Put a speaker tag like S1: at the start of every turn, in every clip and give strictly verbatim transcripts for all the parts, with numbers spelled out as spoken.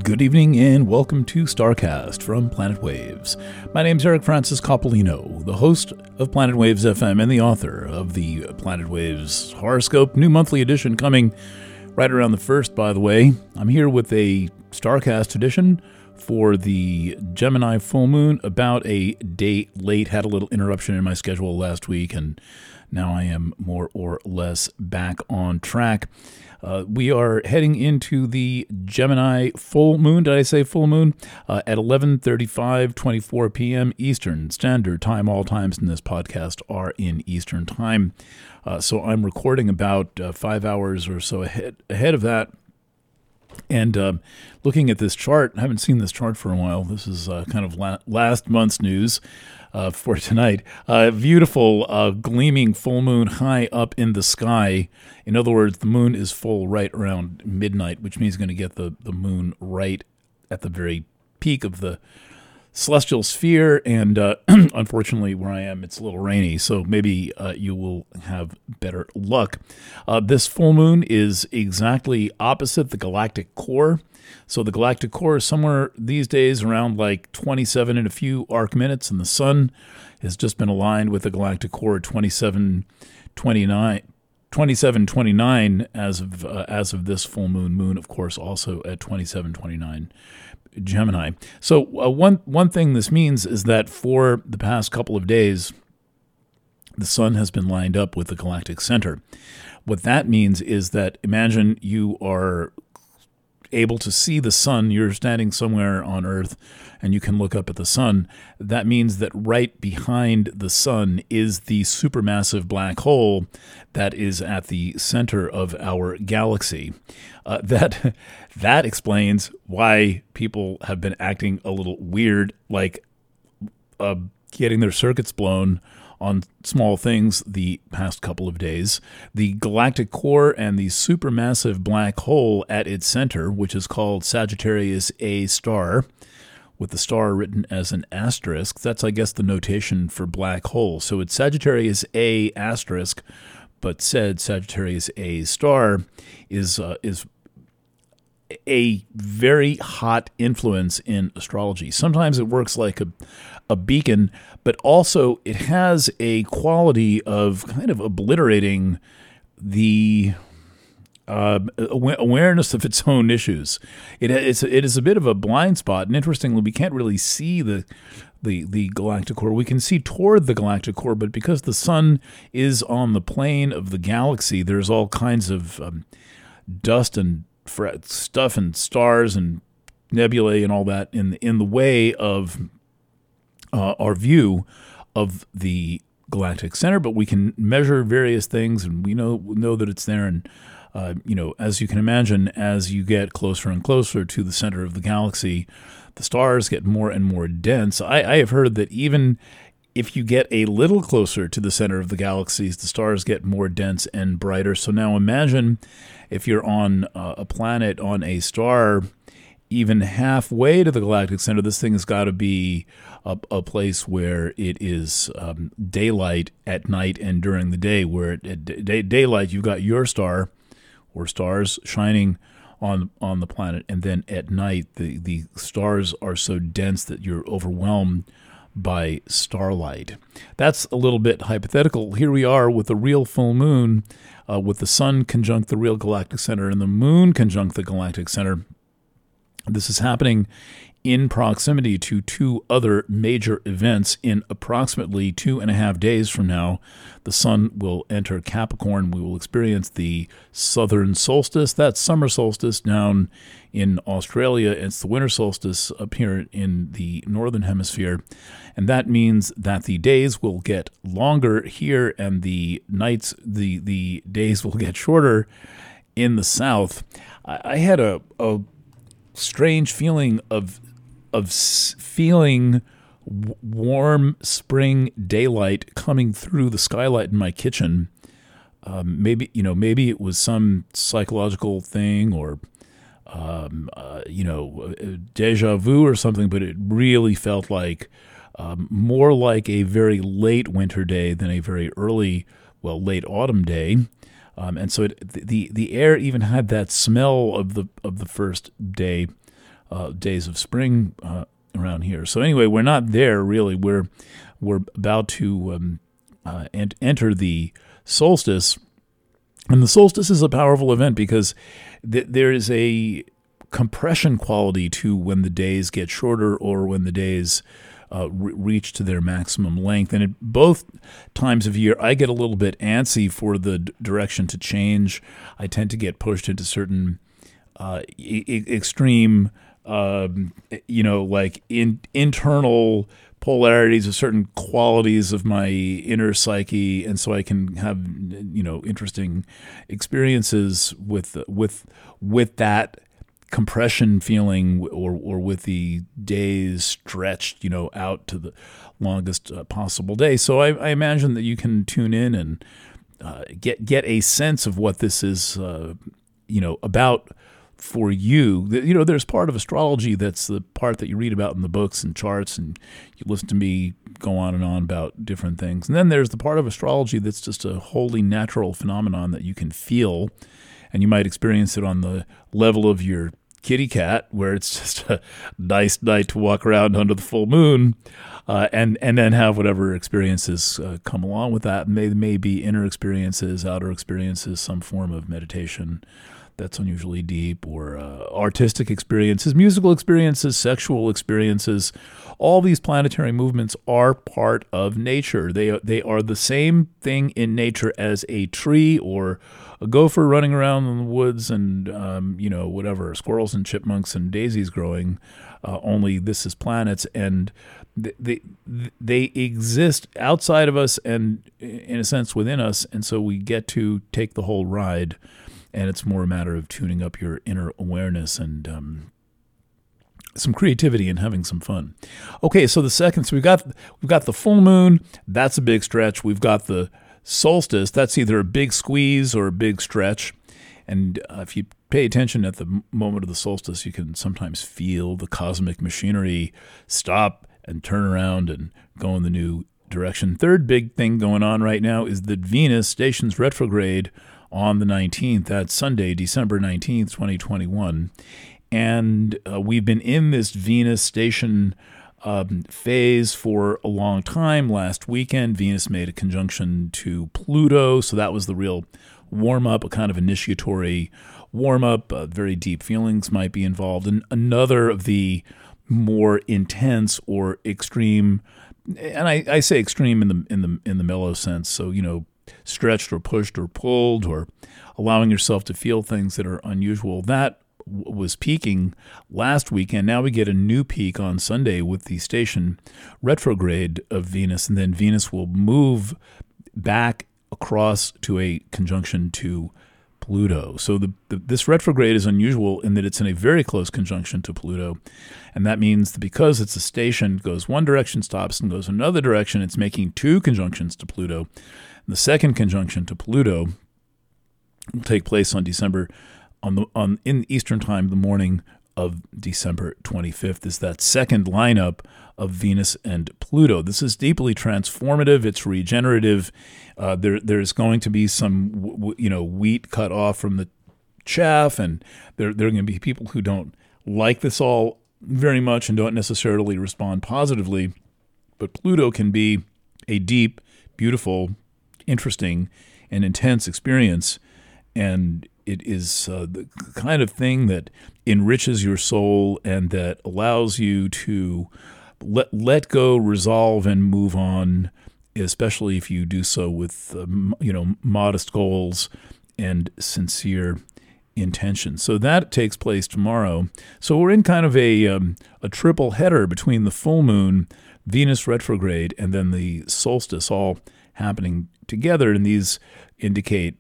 S1: Good evening and welcome to Starcast from Planet Waves. My name's Eric Francis Coppolino, the host of Planet Waves F M and the author of the Planet Waves Horoscope, new monthly edition coming right around the first, by the way. I'm here with a Starcast edition for the Gemini full moon, about a day late. Had a little interruption in my schedule last week, and now I am more or less back on track. Uh, we are heading into the Gemini full moon. Did I say full moon? Uh, at eleven thirty-five, twenty-four p.m. Eastern Standard Time. All times in this podcast are in Eastern Time. Uh, so I'm recording about uh, five hours or so ahead, ahead of that. And uh, looking at this chart, I haven't seen this chart for a while. This is uh, kind of la- last month's news uh, for tonight. Uh, beautiful, uh, gleaming full moon high up in the sky. In other words, the moon is full right around midnight, which means you're going to get the, the moon right at the very peak of the celestial sphere. And uh, unfortunately, where I am, it's a little rainy, so maybe uh, you will have better luck. Uh, this full moon is exactly opposite the galactic core. So the galactic core is somewhere these days around like twenty-seven and a few arc minutes, and the sun has just been aligned with the galactic core at twenty-seven twenty-nine. twenty-seven twenty-nine as of uh, as of this full moon. Moon, of course, also at twenty-seven twenty-nine Gemini. So uh, one one thing this means is that for the past couple of days, the sun has been lined up with the galactic center. What that means is that imagine you are able to see the sun. You're standing somewhere on Earth and you can look up at the sun. That means that right behind the sun is the supermassive black hole that is at the center of our galaxy. Uh, that that explains why people have been acting a little weird, like uh, getting their circuits blown on small things the past couple of days. The galactic core and the supermassive black hole at its center, which is called Sagittarius A star, with the star written as an asterisk. That's, I guess, the notation for black hole. So it's Sagittarius A asterisk, but said Sagittarius A star is uh, is a very hot influence in astrology. Sometimes it works like a, a beacon, but also it has a quality of kind of obliterating the uh, awareness of its own issues. It, it's, it is a bit of a blind spot, and interestingly, we can't really see the the the galactic core. We can see toward the galactic core, but because the sun is on the plane of the galaxy, there's all kinds of um, dust and stuff and stars and nebulae and all that in in the way of uh, our view of the galactic center. But we can measure various things, and we know know that it's there. And uh, you know, as you can imagine, as you get closer and closer to the center of the galaxy, the stars get more and more dense. I, I have heard that even if you get a little closer to the center of the galaxies, the stars get more dense and brighter. So now imagine if you're on uh, a planet, on a star, even halfway to the galactic center, this thing has got to be a, a place where it is um, daylight at night and during the day, where at, at day, daylight you've got your star or stars shining on on the planet, and then at night the, the stars are so dense that you're overwhelmed by starlight. That's a little bit hypothetical. Here we are with the real full moon, uh, with the sun conjunct the real galactic center and the moon conjunct the galactic center. This is happening in proximity to two other major events. In approximately two and a half days from now, the sun will enter Capricorn. We will experience the southern solstice. That's summer solstice down in Australia. It's the winter solstice up here in the northern hemisphere. And that means that the days will get longer here and the nights, the, the days will get shorter in the south. I, I had a, a strange feeling of of feeling warm spring daylight coming through the skylight in my kitchen. Um, maybe you know, maybe it was some psychological thing, or um, uh, you know, deja vu or something. But it really felt like um, more like a very late winter day than a very early, well, late autumn day. Um, and so it, the the air even had that smell of the of the first day uh, days of spring uh, around here. So anyway, we're not there really. We're we're about to um, uh, ent- enter the solstice, and the solstice is a powerful event because th- there is a compression quality to when the days get shorter or when the days uh, re- reach to their maximum length. And at both times of year, I get a little bit antsy for the d- direction to change. I tend to get pushed into certain uh, e- extreme, um, you know, like in, internal polarities of certain qualities of my inner psyche, and so I can have, you know, interesting experiences with with with that compression feeling, or or with the days stretched, you know, out to the longest uh, possible day. So I, I imagine that you can tune in and uh, get get a sense of what this is, uh, you know, about for you. You know, there's part of astrology that's the part that you read about in the books and charts, and you listen to me go on and on about different things. And then there's the part of astrology that's just a wholly natural phenomenon that you can feel, and you might experience it on the level of your kitty cat, where it's just a nice night to walk around under the full moon, uh, and and then have whatever experiences uh, come along with that. And they may be inner experiences, outer experiences, some form of meditation that's unusually deep, or uh, artistic experiences, musical experiences, sexual experiences. All these planetary movements are part of nature. They they are the same thing in nature as a tree or a gopher running around in the woods, and um, you know, whatever, squirrels and chipmunks and daisies growing. Uh, only this is planets, and they, they they exist outside of us and in a sense within us, and so we get to take the whole ride. And it's more a matter of tuning up your inner awareness and um, some creativity and having some fun. Okay, so the second, so we've got we've got the full moon. That's a big stretch. We've got the solstice. That's either a big squeeze or a big stretch. And uh, if you pay attention at the moment of the solstice, you can sometimes feel the cosmic machinery stop and turn around and go in the new direction. Third big thing going on right now is that Venus stations retrograde on the nineteenth. That's Sunday, December nineteenth, twenty twenty-one. And uh, we've been in this Venus station um, phase for a long time. Last weekend, Venus made a conjunction to Pluto, so that was the real warm-up, a kind of initiatory warm-up. Uh, very deep feelings might be involved. And another of the more intense or extreme, and I, I say extreme in the in the in the mellow sense, so, you know, stretched or pushed or pulled, or allowing yourself to feel things that are unusual. That w- was peaking last weekend. Now we get a new peak on Sunday with the station retrograde of Venus, and then Venus will move back across to a conjunction to Pluto. So the, the, this retrograde is unusual in that it's in a very close conjunction to Pluto, and that means that because it's a station, goes one direction, stops, and goes another direction, it's making two conjunctions to Pluto. The second conjunction to Pluto will take place on December, on the on in Eastern Time, the morning of December twenty-fifth. Is that second lineup of Venus and Pluto. This is deeply transformative. It's regenerative. Uh, there there's going to be some w- w- you know wheat cut off from the chaff, and there there are going to be people who don't like this all very much and don't necessarily respond positively. But Pluto can be a deep, beautiful, interesting, and intense experience, and it is uh, the kind of thing that enriches your soul and that allows you to let let go, resolve, and move on, especially if you do so with um, you know modest goals and sincere intention. So that takes place tomorrow. So we're in kind of a um, a triple header between the full moon, Venus retrograde, and then the solstice, all happening together, and these indicate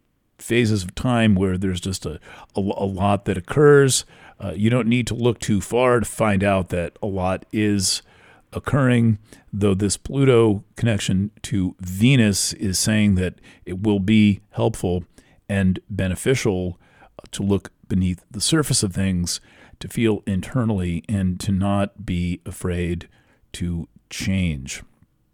S1: phases of time where there's just a, a, a lot that occurs. Uh, you don't need to look too far to find out that a lot is occurring, though this Pluto connection to Venus is saying that it will be helpful and beneficial to look beneath the surface of things, to feel internally, and to not be afraid to change.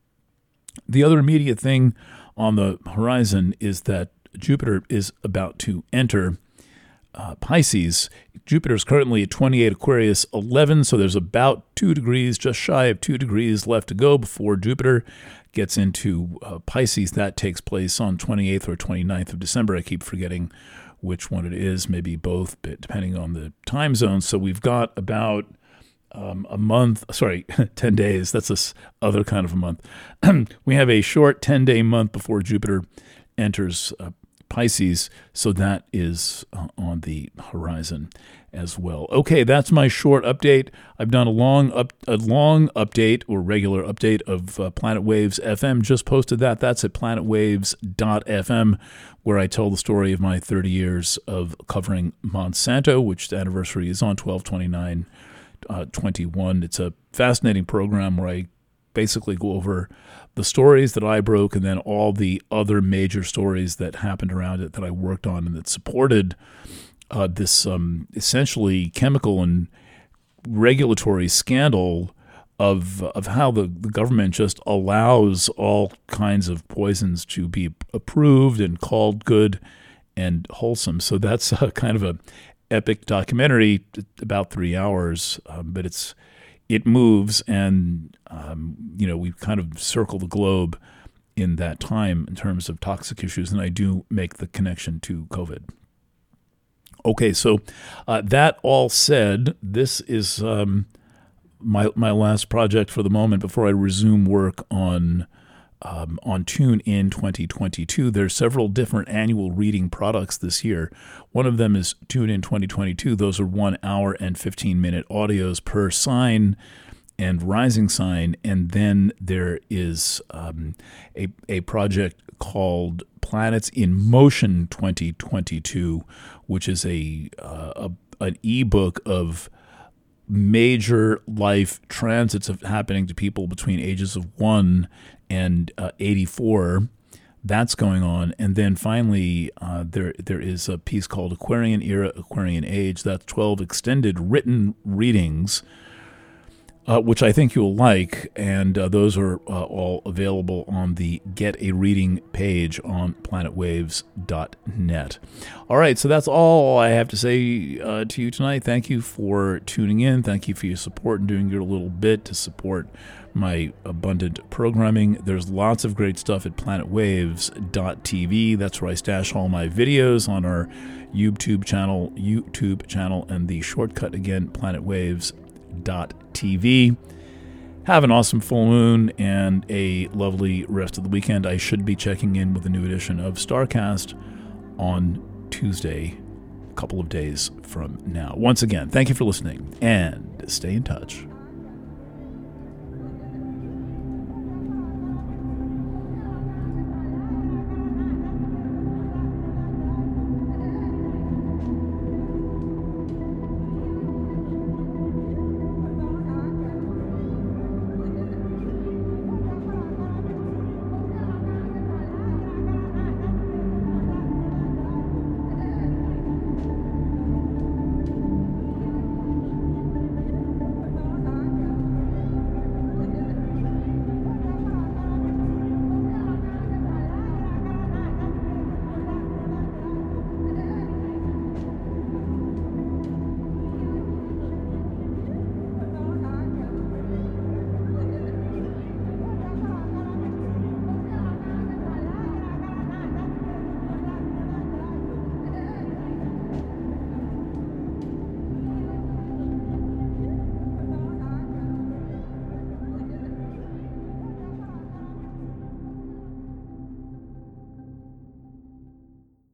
S1: The other immediate thing on the horizon is that Jupiter is about to enter uh, Pisces. Jupiter is currently at twenty-eight, Aquarius eleven, so there's about two degrees, just shy of two degrees left to go before Jupiter gets into uh, Pisces. That takes place on twenty-eighth or twenty-ninth of December. I keep forgetting which one it is, maybe both, but depending on the time zone. So we've got about um, a month, sorry, ten days. That's this other kind of a month. We have a short ten-day month before Jupiter enters uh, Pisces, so that is uh, on the horizon as well. Okay, that's my short update. I've done a long up a long update or regular update of uh, Planet Waves F M. Just posted that. That's at planet waves dot f m, where I tell the story of my thirty years of covering Monsanto, which the anniversary is on twelve twenty-nine twenty-one. It's a fascinating program where I basically go over the stories that I broke and then all the other major stories that happened around it that I worked on and that supported uh, this um, essentially chemical and regulatory scandal of of how the, the government just allows all kinds of poisons to be approved and called good and wholesome. So that's a kind of a epic documentary, about three hours, um, but it's it moves, and um, you know we kind of circle the globe in that time in terms of toxic issues, and I do make the connection to COVID. Okay, so uh, that all said, this is um, my my last project for the moment before I resume work on um, on TuneIn twenty twenty-two. There's several different annual reading products this year. One of them is TuneIn twenty twenty-two. Those are one hour and fifteen minute audios per sign and rising sign. And then there is um, a a project called Planets in Motion twenty twenty-two, which is a, uh, a an ebook of major life transits of happening to people between ages of one and uh, eighty-four. That's going on. And then finally, uh, there there is a piece called Aquarian Era, Aquarian Age. That's twelve extended written readings, uh, which I think you'll like. And uh, those are uh, all available on the Get a Reading page on planet waves dot net. All right, so that's all I have to say uh, to you tonight. Thank you for tuning in. Thank you for your support and doing your little bit to support my abundant programming. There's lots of great stuff at planet waves dot t v. That's where I stash all my videos on our YouTube channel, YouTube channel, and the shortcut again, planet waves dot t v. Have an awesome full moon and a lovely rest of the weekend. I should be checking in with a new edition of StarCast on Tuesday, a couple of days from now. Once again, thank you for listening and stay in touch.